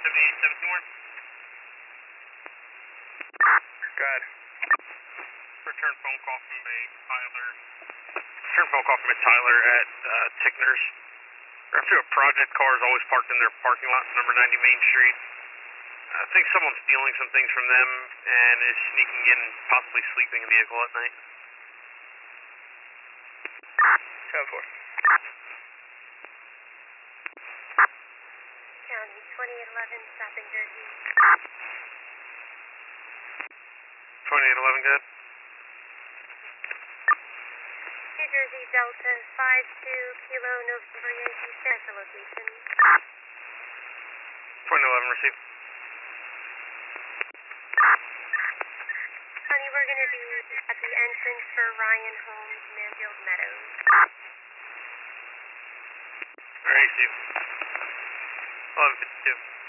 7871. Go ahead. Return phone call from a Tyler. Return phone call from a Tyler at Tickner's. We're after a project car is always parked in their parking lot, number 90 Main Street. I think someone's stealing some things from them and is sneaking in and possibly sleeping in the vehicle at night. 10-4. County 2811, stop in Jersey. 2811, good. New Jersey Delta 52 Kilo November Yankee, that's the location. 2811, received. Honey, we're going to be at the entrance for Ryan Holmes, Manfield Meadows. Alright, Steve. 1152.